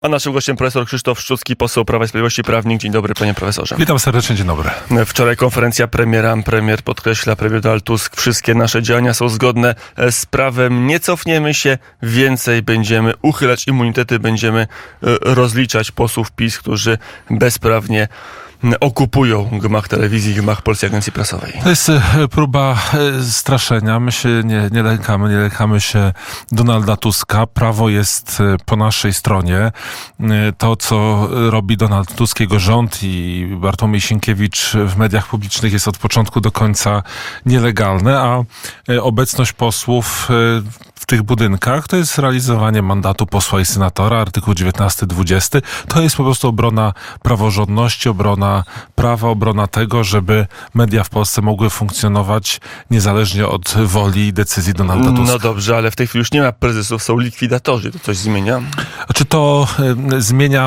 A naszym gościem profesor Krzysztof Szczucki, poseł Prawa i Sprawiedliwości, prawnik. Dzień dobry, panie profesorze. Witam serdecznie, dzień dobry. Wczoraj konferencja premiera. Premier podkreśla, premier Donald Tusk, wszystkie nasze działania są zgodne z prawem. Nie cofniemy się, więcej będziemy uchylać immunitety, będziemy rozliczać posłów PiS, którzy bezprawnie okupują gmach telewizji, gmach Polskiej Agencji Prasowej. To jest próba straszenia. My się nie lękamy się Donalda Tuska. Prawo jest po naszej stronie. To, co robi Donald Tusk, jego rząd i Bartłomiej Sienkiewicz w mediach publicznych jest od początku do końca nielegalne, a obecność posłów w tych budynkach to jest realizowanie mandatu posła i senatora, artykuł 19-20. To jest po prostu obrona praworządności, obrona prawa, obrona tego, żeby media w Polsce mogły funkcjonować niezależnie od woli i decyzji Donalda Tuska. No dobrze, ale w tej chwili już nie ma prezesów, są likwidatorzy. To coś zmienia? Czy to zmienia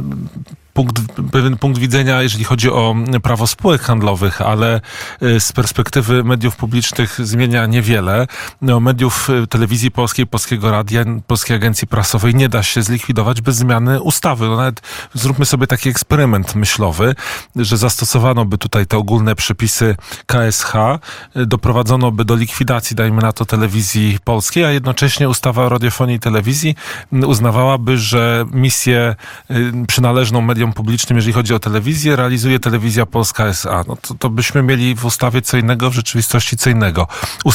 pewien punkt widzenia, jeżeli chodzi o prawo spółek handlowych, ale z perspektywy mediów publicznych zmienia niewiele. Mediów telewizji polskiej, Polskiego Radia, Polskiej Agencji Prasowej nie da się zlikwidować bez zmiany ustawy. No nawet zróbmy sobie taki eksperyment myślowy, że zastosowano by tutaj te ogólne przepisy KSH, doprowadzono by do likwidacji, dajmy na to, telewizji polskiej, a jednocześnie ustawa o radiofonii i telewizji uznawałaby, że misję przynależną mediom publicznym, jeżeli chodzi o telewizję, realizuje Telewizja Polska S.A. No to byśmy mieli w ustawie co innego, w rzeczywistości co innego.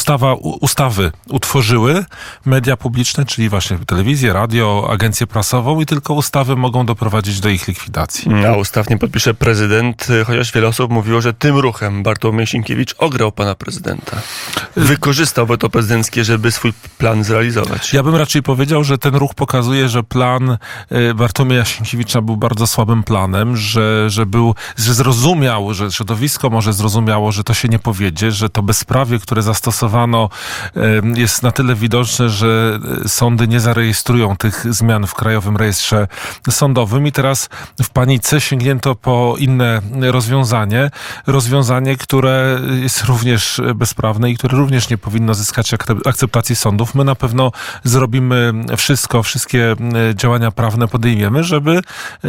Ustawy utworzyły media publiczne, czyli właśnie telewizję, radio, agencję prasową i tylko ustawy mogą doprowadzić do ich likwidacji. A ustaw nie podpisze prezydent, chociaż wiele osób mówiło, że tym ruchem Bartłomiej Sienkiewicz ograł pana prezydenta. Wykorzystał weto prezydenckie, żeby swój plan zrealizować. Ja bym raczej powiedział, że ten ruch pokazuje, że plan Bartłomieja Sienkiewicza był bardzo słabym planem, że zrozumiał, że środowisko może zrozumiało, że to się nie powiedzie, że to bezprawie, które zastosowano, jest na tyle widoczne, że sądy nie zarejestrują tych zmian w Krajowym Rejestrze Sądowym i teraz w panice sięgnięto po inne rozwiązanie, które jest również bezprawne i które również nie powinno zyskać akceptacji sądów. My na pewno zrobimy wszystkie działania prawne podejmiemy, żeby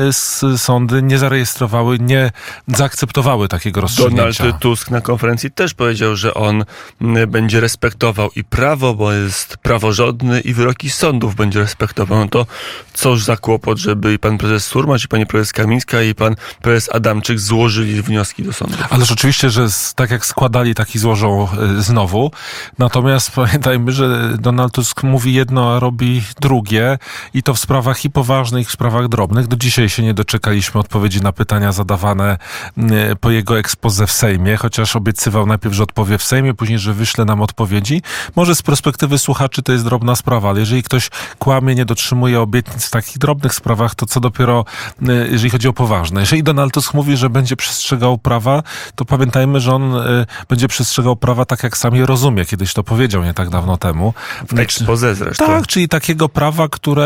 sądy nie zarejestrowały, nie zaakceptowały takiego rozstrzygnięcia. Donald Tusk na konferencji też powiedział, że on będzie respektował i prawo, bo jest praworządny, i wyroki sądów będzie respektował. No to cóż za kłopot, żeby i pan prezes Surmacz, i pani prezes Kamińska, i pan prezes Adamczyk złożyli wnioski do sądu. Ależ oczywiście, że tak jak składali, tak i złożą znowu. Natomiast pamiętajmy, że Donald Tusk mówi jedno, a robi drugie i to w sprawach i poważnych, i w sprawach drobnych. Do dzisiaj się nie doczekaliśmy odpowiedzi na pytania zadawane po jego exposé w Sejmie, chociaż obiecywał najpierw, że odpowie w Sejmie, później, że wyśle nam odpowiedzi. Może z perspektywy słuchaczy to jest drobna sprawa, ale jeżeli ktoś kłamie, nie dotrzymuje obietnic w takich drobnych sprawach, to co dopiero, jeżeli chodzi o poważne. Jeżeli Donald Tusk mówi, że będzie przestrzegał prawa, to pamiętajmy, że on będzie przestrzegał prawa tak, jak sam je rozumie. Kiedyś to powiedział nie tak dawno temu. W exposé zresztą. Tak, czyli takiego prawa,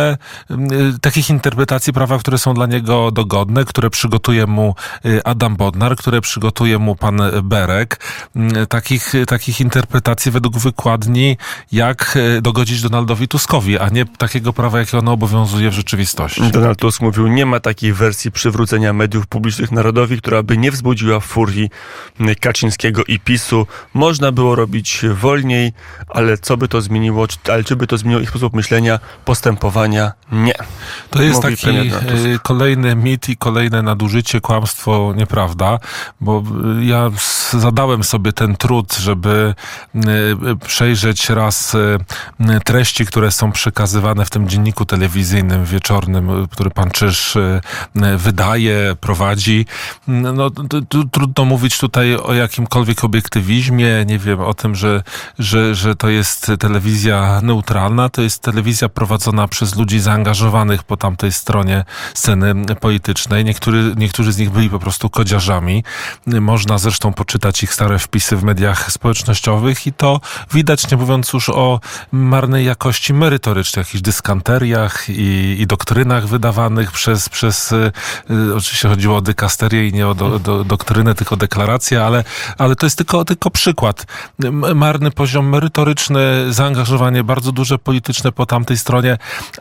takich interpretacji prawa, które są dla niego dogodne, które przygotuje mu Adam Bodnar, które przygotuje mu pan Berek. Takich interpretacji według wykładni, jak dogodzić Donaldowi Tuskowi, a nie takiego prawa, jakie ono obowiązuje w rzeczywistości. Donald Tusk mówił, nie ma takiej wersji przywrócenia mediów publicznych narodowi, która by nie wzbudziła furii Kaczyńskiego i PiS-u. Można było robić wolniej, ale co by to zmieniło, czy by to zmieniło ich sposób myślenia, postępowania? Nie. To jest taki kolejny mit i kolejne nadużycie, kłamstwo, nieprawda, bo ja zadałem sobie ten trud, żeby przejrzeć raz treści, które są przekazywane w tym dzienniku telewizyjnym wieczornym, który pan Czyż wydaje, prowadzi. No, trudno mówić tutaj o jakimkolwiek obiektywizmie, nie wiem, o tym, że to jest telewizja neutralna, to jest telewizja prowadzona przez ludzi zaangażowanych po tamtej stronie sceny politycznej. politycznej. Niektórzy z nich byli po prostu kodziarzami. Można zresztą poczytać ich stare wpisy w mediach społecznościowych i to widać, nie mówiąc już o marnej jakości merytorycznej, jakichś dyskanteriach i doktrynach wydawanych przez oczywiście chodziło o dykasterię i nie o doktrynę, tylko deklarację, ale to jest tylko przykład. Marny poziom merytoryczny, zaangażowanie bardzo duże polityczne po tamtej stronie,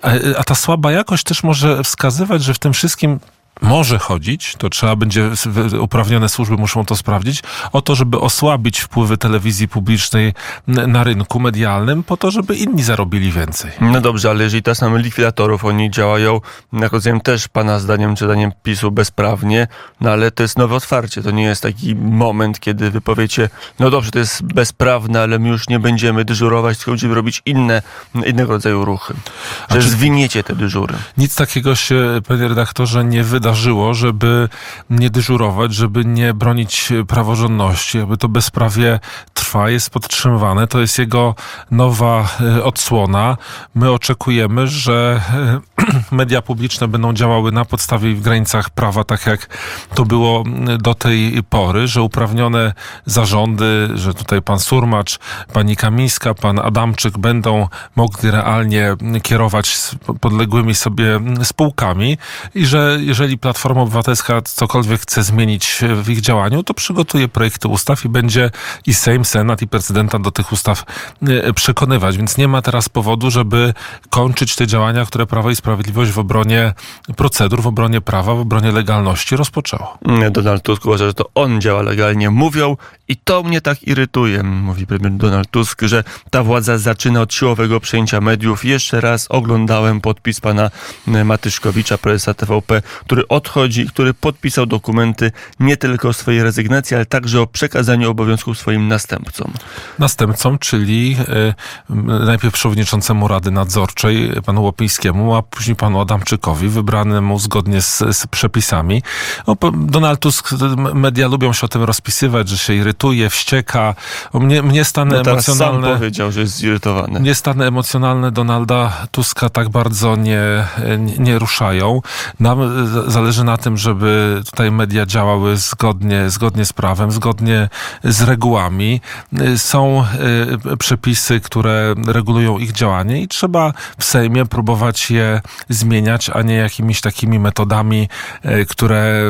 a ta słaba jakość też może wskazywać, że w tym wszystkim może chodzić, to trzeba będzie, uprawnione służby muszą to sprawdzić, o to, żeby osłabić wpływy telewizzii publicznej na rynku medialnym, po to, żeby inni zarobili więcej. No dobrze, ale jeżeli teraz mamy likwidatorów, oni działają, jak rozumiem, też pana zdaniem, czy zdaniem PiS-u bezprawnie, no ale to jest nowe otwarcie, to nie jest taki moment, kiedy wy powiecie, no dobrze, to jest bezprawne, ale my już nie będziemy dyżurować, tylko będziemy robić innego rodzaju ruchy. Że zwiniecie te dyżury. Nic takiego się, panie redaktorze, nie wydarzyło, żeby nie dyżurować, żeby nie bronić praworządności, aby to bezprawie trwa, jest podtrzymywane. To jest jego nowa odsłona. My oczekujemy, że media publiczne będą działały na podstawie i w granicach prawa, tak jak to było do tej pory, że uprawnione zarządy, że tutaj pan Surmacz, pani Kamińska, pan Adamczyk będą mogli realnie kierować podległymi sobie spółkami i że jeżeli Platforma Obywatelska cokolwiek chce zmienić w ich działaniu, to przygotuje projekty ustaw i będzie i Sejm, Senat i prezydenta do tych ustaw przekonywać. Więc nie ma teraz powodu, żeby kończyć te działania, które Prawo i Sprawiedliwość w obronie procedur, w obronie prawa, w obronie legalności rozpoczęło. Donald Tusk uważa, że to on działa legalnie. Mówią i to mnie tak irytuje, mówi premier Donald Tusk, że ta władza zaczyna od siłowego przejęcia mediów. Jeszcze raz oglądałem podpis pana Matyszkowicza, prezesa TVP, który odchodzi, który podpisał dokumenty nie tylko o swojej rezygnacji, ale także o przekazaniu obowiązków swoim następcom. Następcom, czyli najpierw przewodniczącemu Rady Nadzorczej, panu Łopińskiemu, a później panu Adamczykowi, wybranemu zgodnie z przepisami. Donald Tusk, media lubią się o tym rozpisywać, że się irytuje, wścieka. Mnie stany emocjonalne... sam powiedział, że jest zirytowany. Mnie stany emocjonalne Donalda Tuska tak bardzo nie ruszają. Nam zależy na tym, żeby tutaj media działały zgodnie z prawem, zgodnie z regułami. Są przepisy, które regulują ich działanie i trzeba w Sejmie próbować je zmieniać, a nie jakimiś takimi metodami, które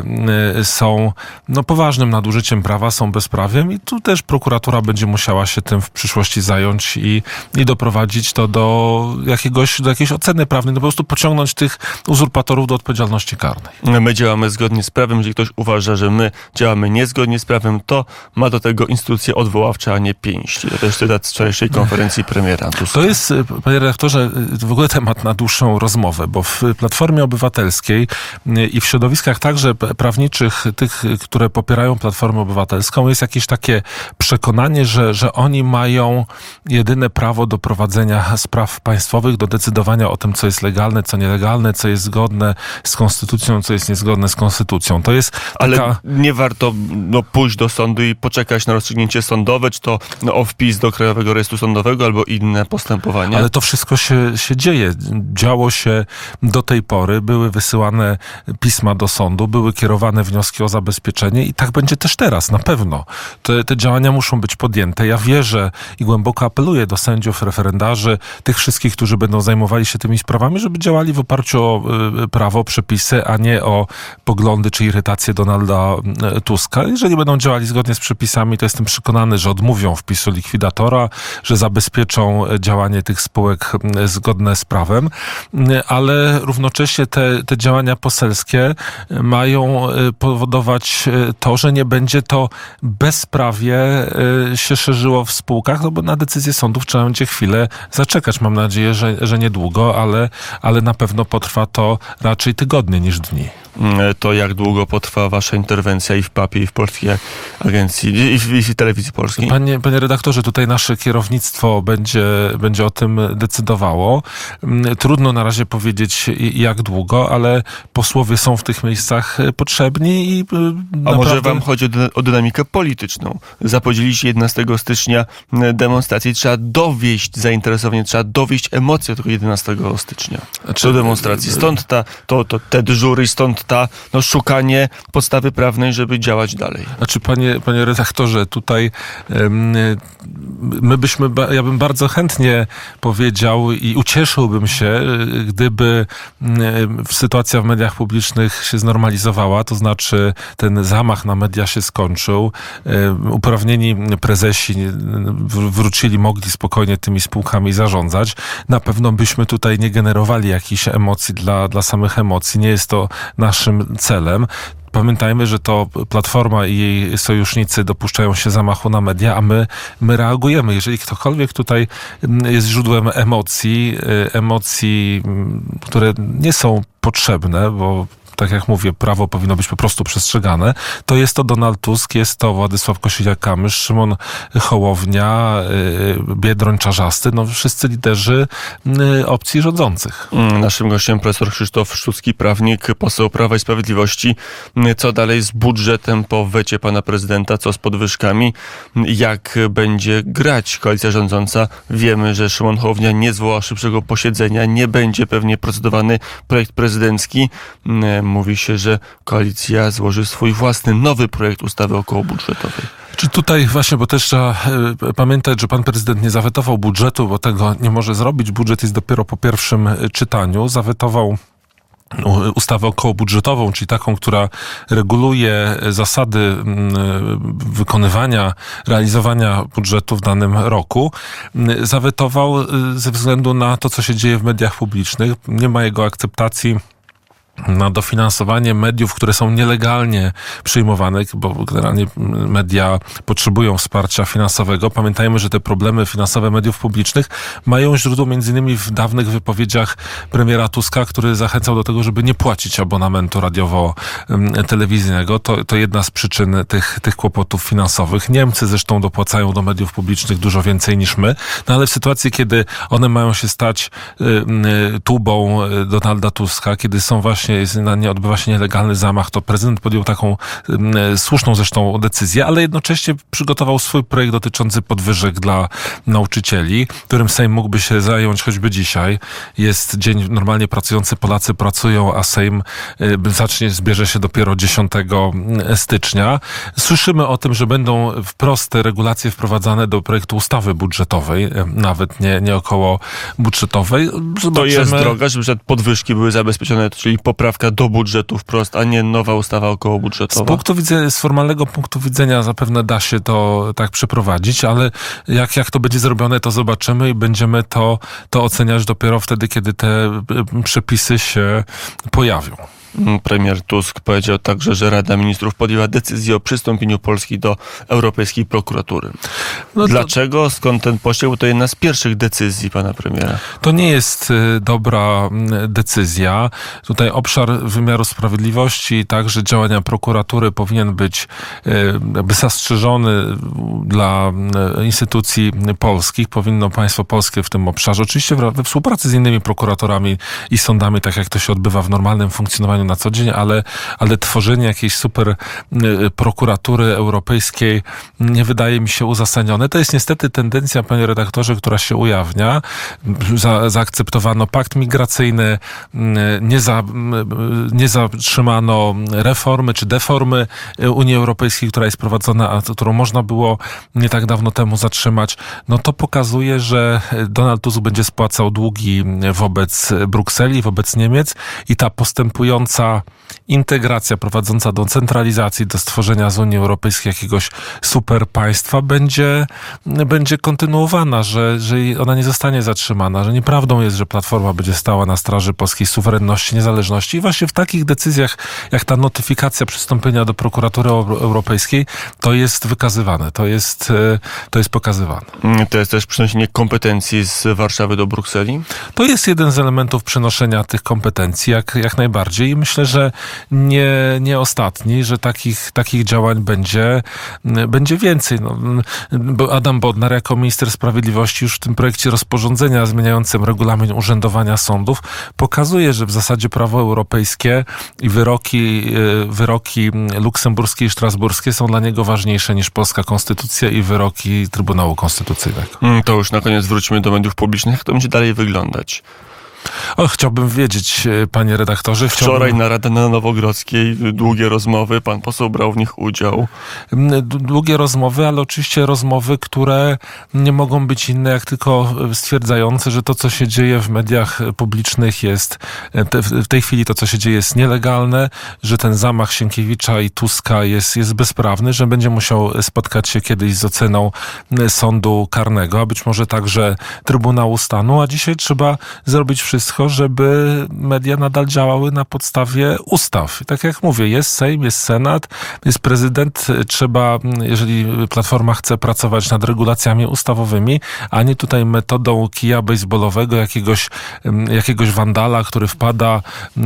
są poważnym nadużyciem prawa, są bezprawiem i tu też prokuratura będzie musiała się tym w przyszłości zająć i doprowadzić to do jakiejś oceny prawnej, po prostu pociągnąć tych uzurpatorów do odpowiedzialności karnej. My działamy zgodnie z prawem. Jeżeli ktoś uważa, że my działamy niezgodnie z prawem, to ma do tego instytucje odwoławcze, a nie pięści. To też cytat z wczorajszej konferencji premiera Tuska. To jest, panie redaktorze, w ogóle temat na dłuższą rozmowę, bo w Platformie Obywatelskiej i w środowiskach także prawniczych, tych, które popierają Platformę Obywatelską, jest jakieś takie przekonanie, że oni mają jedyne prawo do prowadzenia spraw państwowych, do decydowania o tym, co jest legalne, co nielegalne, co jest zgodne z konstytucją, co jest niezgodne z konstytucją. To jest taka... Ale nie warto pójść do sądu i poczekać na rozstrzygnięcie sądowe, czy to o wpis do Krajowego Rejestru Sądowego, albo inne postępowania. Ale to wszystko się dzieje. Działo się do tej pory. Były wysyłane pisma do sądu, były kierowane wnioski o zabezpieczenie i tak będzie też teraz, na pewno. Te działania muszą być podjęte. Ja wierzę i głęboko apeluję do sędziów, referendarzy, tych wszystkich, którzy będą zajmowali się tymi sprawami, żeby działali w oparciu o prawo, przepisy, a nie o poglądy czy irytacje Donalda Tuska. Jeżeli będą działali zgodnie z przepisami, to jestem przekonany, że odmówią wpisu likwidatora, że zabezpieczą działanie tych spółek zgodne z prawem, ale równocześnie te działania poselskie mają powodować to, że nie będzie to bezprawie się szerzyło w spółkach, bo na decyzję sądów trzeba będzie chwilę zaczekać. Mam nadzieję, że niedługo, ale na pewno potrwa to raczej tygodnie niż dni. To jak długo potrwa wasza interwencja i w PAP-ie, i w Polskiej Agencji, i w Telewizji Polskiej? Panie redaktorze, tutaj nasze kierownictwo będzie o tym decydowało. Trudno na razie powiedzieć jak długo, ale posłowie są w tych miejscach potrzebni i A może wam chodzi o dynamikę polityczną? Zapowiedzieliście 11 stycznia demonstrację. Trzeba dowieść zainteresowanie, trzeba dowieść emocje tego 11 stycznia do demonstracji. Stąd te dyżury, stąd ta szukanie podstawy prawnej, żeby działać dalej. Znaczy, panie redaktorze, tutaj ja bym bardzo chętnie powiedział i ucieszyłbym się, gdyby sytuacja w mediach publicznych się znormalizowała, to znaczy ten zamach na media się skończył, uprawnieni prezesi mogli spokojnie tymi spółkami zarządzać. Na pewno byśmy tutaj nie generowali jakichś emocji dla samych emocji. Nie jest to naszym celem. Pamiętajmy, że to Platforma i jej sojusznicy dopuszczają się zamachu na media, a my reagujemy. Jeżeli ktokolwiek tutaj jest źródłem emocji, które nie są potrzebne, bo tak jak mówię, prawo powinno być po prostu przestrzegane, to jest to Donald Tusk, jest to Władysław Kosiniak-Kamysz, Szymon Hołownia, Biedroń Czarzasty, wszyscy liderzy opcji rządzących. Naszym gościem profesor Krzysztof Szczucki, prawnik, poseł Prawa i Sprawiedliwości. Co dalej z budżetem po wecie pana prezydenta? Co z podwyżkami? Jak będzie grać koalicja rządząca? Wiemy, że Szymon Hołownia nie zwoła szybszego posiedzenia, nie będzie pewnie procedowany projekt prezydencki. Mówi się, że koalicja złoży swój własny, nowy projekt ustawy okołobudżetowej. Czy tutaj właśnie, bo też trzeba pamiętać, że pan prezydent nie zawetował budżetu, bo tego nie może zrobić. Budżet jest dopiero po pierwszym czytaniu. Zawetował ustawę okołobudżetową, czyli taką, która reguluje zasady wykonywania, realizowania budżetu w danym roku. Zawetował ze względu na to, co się dzieje w mediach publicznych. Nie ma jego akceptacji na dofinansowanie mediów, które są nielegalnie przyjmowane, bo generalnie media potrzebują wsparcia finansowego. Pamiętajmy, że te problemy finansowe mediów publicznych mają źródło m.in. w dawnych wypowiedziach premiera Tuska, który zachęcał do tego, żeby nie płacić abonamentu radiowo-telewizyjnego. To jedna z przyczyn tych kłopotów finansowych. Niemcy zresztą dopłacają do mediów publicznych dużo więcej niż my, ale w sytuacji, kiedy one mają się stać tubą Donalda Tuska, kiedy są właśnie odbywa się nielegalny zamach, to prezydent podjął taką słuszną zresztą decyzję, ale jednocześnie przygotował swój projekt dotyczący podwyżek dla nauczycieli, którym Sejm mógłby się zająć choćby dzisiaj. Jest dzień normalnie pracujący, Polacy pracują, a Sejm zbierze się dopiero 10 stycznia. Słyszymy o tym, że będą wprost regulacje wprowadzane do projektu ustawy budżetowej, nawet nie około budżetowej. Zobaczymy. To jest droga, żeby podwyżki były zabezpieczone, czyli poprawka do budżetu wprost, a nie nowa ustawa okołobudżetowa? Z formalnego punktu widzenia zapewne da się to tak przeprowadzić, ale jak to będzie zrobione, to zobaczymy i będziemy to oceniać dopiero wtedy, kiedy te przepisy się pojawią. Premier Tusk powiedział także, że Rada Ministrów podjęła decyzję o przystąpieniu Polski do Europejskiej Prokuratury. Dlaczego? Skąd ten pośpiech? To jedna z pierwszych decyzji pana premiera. To nie jest dobra decyzja. Tutaj obszar wymiaru sprawiedliwości, także działania prokuratury powinien być zastrzeżony dla instytucji polskich. Powinno państwo polskie w tym obszarze, oczywiście we współpracy z innymi prokuratorami i sądami, tak jak to się odbywa w normalnym funkcjonowaniu na co dzień, ale tworzenie jakiejś super prokuratury europejskiej nie wydaje mi się uzasadnione. To jest niestety tendencja, panie redaktorze, która się ujawnia. Zaakceptowano pakt migracyjny, nie zatrzymano reformy czy deformy Unii Europejskiej, która jest prowadzona, a którą można było nie tak dawno temu zatrzymać. To pokazuje, że Donald Tusk będzie spłacał długi wobec Brukseli, wobec Niemiec i ta postępująca integracja prowadząca do centralizacji, do stworzenia z Unii Europejskiej jakiegoś super państwa będzie kontynuowana, że ona nie zostanie zatrzymana, że nieprawdą jest, że Platforma będzie stała na straży polskiej suwerenności, niezależności i właśnie w takich decyzjach, jak ta notyfikacja przystąpienia do prokuratury europejskiej, to jest wykazywane, to jest pokazywane. To jest też przeniesienie kompetencji z Warszawy do Brukseli? To jest jeden z elementów przenoszenia tych kompetencji, jak najbardziej. I myślę, że nie ostatni, że takich działań będzie więcej. Adam Bodnar jako minister sprawiedliwości już w tym projekcie rozporządzenia zmieniającym regulamin urzędowania sądów pokazuje, że w zasadzie prawo europejskie i wyroki luksemburskie i strasburskie są dla niego ważniejsze niż polska konstytucja i wyroki Trybunału Konstytucyjnego. To już na koniec wróćmy do mediów publicznych. Jak to będzie dalej wyglądać? Chciałbym wiedzieć, panie redaktorze. Wczoraj narada na Nowogrodzkiej, długie rozmowy, pan poseł brał w nich udział. Długie rozmowy, ale oczywiście rozmowy, które nie mogą być inne, jak tylko stwierdzające, że to, co się dzieje w mediach publicznych w tej chwili to, co się dzieje, jest nielegalne, że ten zamach Sienkiewicza i Tuska jest bezprawny, że będzie musiał spotkać się kiedyś z oceną sądu karnego, a być może także Trybunału Stanu, a dzisiaj trzeba zrobić wszystko, żeby media nadal działały na podstawie ustaw. I tak jak mówię, jest Sejm, jest Senat, jest prezydent. Trzeba, jeżeli Platforma chce pracować nad regulacjami ustawowymi, a nie tutaj metodą kija baseballowego, jakiegoś wandala, który wpada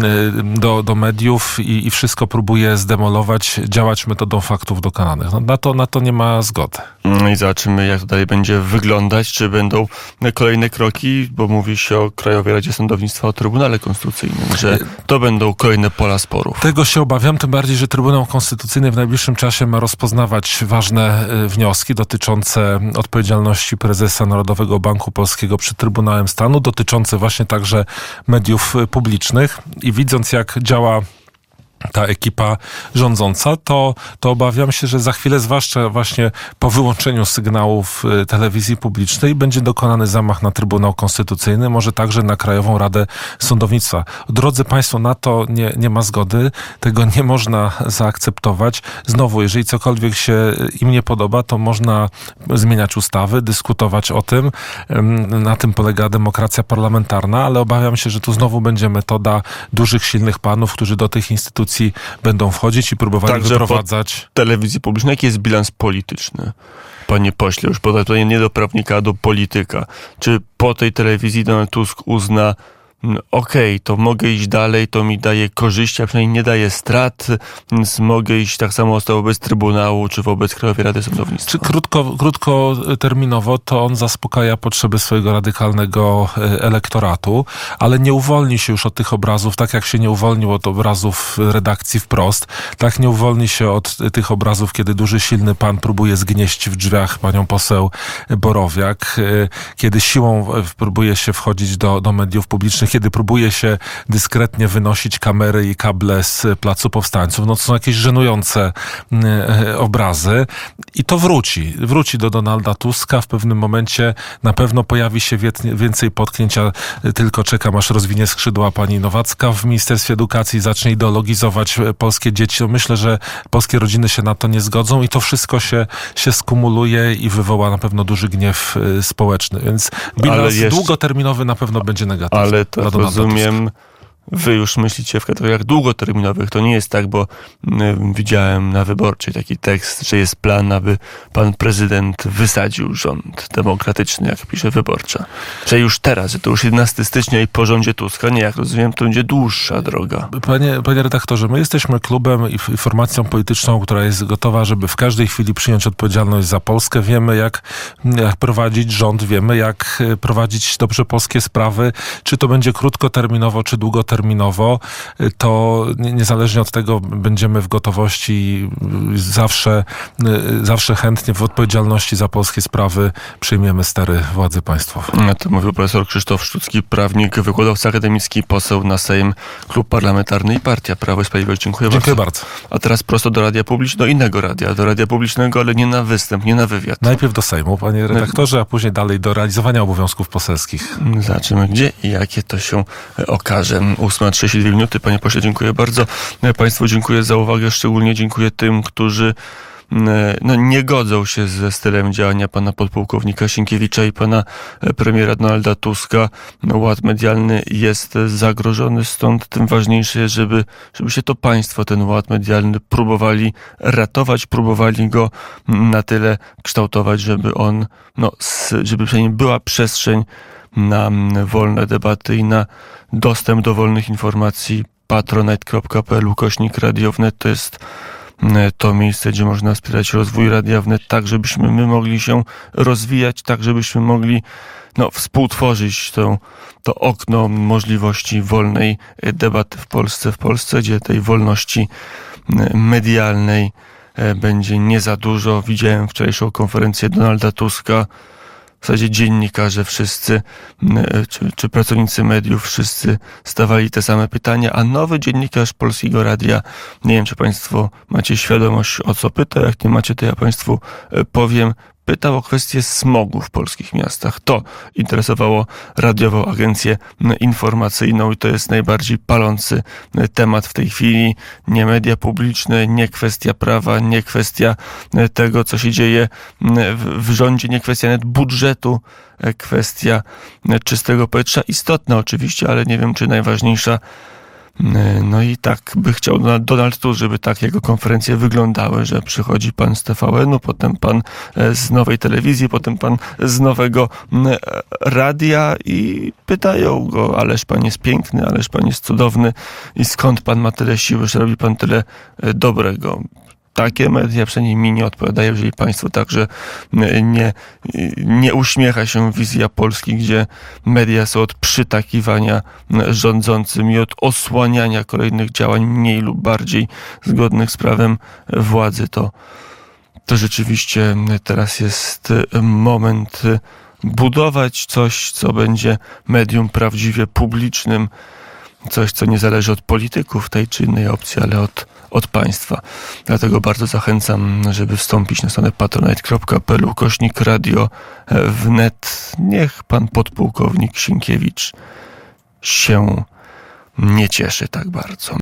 do mediów i wszystko próbuje zdemolować, działać metodą faktów dokonanych. Na to nie ma zgody. I zobaczymy, jak to dalej będzie wyglądać, czy będą kolejne kroki, bo mówi się o Krajowej Radzie Sądownictwa, o Trybunale Konstytucyjnym, że to będą kolejne pola sporów. Tego się obawiam, tym bardziej, że Trybunał Konstytucyjny w najbliższym czasie ma rozpoznawać ważne wnioski dotyczące odpowiedzialności prezesa Narodowego Banku Polskiego przed Trybunałem Stanu, dotyczące właśnie także mediów publicznych i widząc, jak działa ta ekipa rządząca, to obawiam się, że za chwilę, zwłaszcza właśnie po wyłączeniu sygnałów telewizji publicznej, będzie dokonany zamach na Trybunał Konstytucyjny, może także na Krajową Radę Sądownictwa. Drodzy Państwo, na to nie ma zgody, tego nie można zaakceptować. Znowu, jeżeli cokolwiek się im nie podoba, to można zmieniać ustawy, dyskutować o tym. Na tym polega demokracja parlamentarna, ale obawiam się, że tu znowu będzie metoda dużych, silnych panów, którzy do tych instytucji będą wchodzić i próbowali wyprowadzać. Po telewizji publicznej jaki jest bilans polityczny? Panie pośle, już pytanie nie do prawnika, a do polityka. Czy po tej telewizji Donald Tusk uzna, okej, to mogę iść dalej, to mi daje korzyści, a przynajmniej nie daje strat, więc mogę iść tak samo wobec Trybunału, czy wobec Krajowej Rady Sądownictwa? Czy krótkoterminowo to on zaspokaja potrzeby swojego radykalnego elektoratu, ale nie uwolni się już od tych obrazów, tak jak się nie uwolnił od obrazów redakcji Wprost, tak nie uwolni się od tych obrazów, kiedy duży, silny pan próbuje zgnieść w drzwiach panią poseł Borowiak, kiedy siłą próbuje się wchodzić do mediów publicznych, kiedy próbuje się dyskretnie wynosić kamery i kable z Placu Powstańców. To są jakieś żenujące obrazy i to wróci do Donalda Tuska. W pewnym momencie na pewno pojawi się więcej potknięć. Ja tylko czekam, aż rozwinie skrzydła pani Nowacka w Ministerstwie Edukacji i zacznie ideologizować polskie dzieci. Myślę, że polskie rodziny się na to nie zgodzą i to wszystko się skumuluje i wywoła na pewno duży gniew społeczny. Więc bilans długoterminowy na pewno będzie negatywny. Ale to rozumiem, wy już myślicie w kategoriach długoterminowych. To nie jest tak, bo widziałem na Wyborczej taki tekst, że jest plan, aby pan prezydent wysadził rząd demokratyczny, jak pisze Wyborcza. Że już teraz, że to już 11 stycznia i po rządzie Tuska, nie, jak rozumiem, to będzie dłuższa droga. Panie redaktorze, my jesteśmy klubem i formacją polityczną, która jest gotowa, żeby w każdej chwili przyjąć odpowiedzialność za Polskę. Wiemy, jak prowadzić rząd, wiemy, jak prowadzić dobrze polskie sprawy. Czy to będzie krótkoterminowo, czy długoterminowo, to niezależnie od tego będziemy w gotowości zawsze chętnie w odpowiedzialności za polskie sprawy przyjmiemy stery władzy państwowej. To mówił profesor Krzysztof Szczucki, prawnik, wykładowca akademicki, poseł na Sejm, Klub Parlamentarny i Partia Prawo i Sprawiedliwość. Dziękuję bardzo. A teraz prosto do Radia Publicznego, do innego radia, do Radia Publicznego, ale nie na występ, nie na wywiad. Najpierw do Sejmu, panie redaktorze, a później dalej do realizowania obowiązków poselskich. Zobaczymy, gdzie i jakie to się okaże. 8:32 minuty. Panie pośle, dziękuję bardzo. Państwu dziękuję za uwagę. Szczególnie dziękuję tym, którzy nie godzą się ze stylem działania pana podpułkownika Sienkiewicza i pana premiera Donalda Tuska. Ład medialny jest zagrożony, stąd tym ważniejsze jest, żeby się to państwo, ten ład medialny próbowali ratować, próbowali go na tyle kształtować, żeby żeby przynajmniej była przestrzeń na wolne debaty i na dostęp do wolnych informacji. patronite.pl/Radio Wnet to jest to miejsce, gdzie można wspierać rozwój Radia Wnet, tak żebyśmy my mogli się rozwijać, tak żebyśmy mogli współtworzyć to okno możliwości wolnej debaty w Polsce, gdzie tej wolności medialnej będzie nie za dużo. Widziałem wczorajszą konferencję Donalda Tuska. w zasadzie dziennikarze wszyscy, czy pracownicy mediów wszyscy stawali te same pytania, a nowy dziennikarz Polskiego Radia, nie wiem, czy państwo macie świadomość, o co pyta, jak nie macie, to ja państwu powiem, pytał o kwestię smogu w polskich miastach. To interesowało radiową agencję informacyjną i to jest najbardziej palący temat w tej chwili. Nie media publiczne, nie kwestia prawa, nie kwestia tego, co się dzieje w rządzie, nie kwestia nawet budżetu, kwestia czystego powietrza. Istotna oczywiście, ale nie wiem, czy najważniejsza. No i tak by chciał Donald Tusk, żeby tak jego konferencje wyglądały, że przychodzi pan z TVN-u, potem pan z nowej telewizji, potem pan z nowego radia i pytają go, ależ pan jest piękny, ależ pan jest cudowny i skąd pan ma tyle siły, że robi pan tyle dobrego. Takie media przynajmniej mi nie odpowiadają, jeżeli państwu także nie uśmiecha się wizja Polski, gdzie media są od przytakiwania rządzącym i od osłaniania kolejnych działań mniej lub bardziej zgodnych z prawem władzy. To rzeczywiście teraz jest moment budować coś, co będzie medium prawdziwie publicznym, coś, co nie zależy od polityków tej czy innej opcji, ale od państwa. Dlatego bardzo zachęcam, żeby wstąpić na stronę patronite.pl/radio wnet. Niech pan podpułkownik Sienkiewicz się nie cieszy tak bardzo.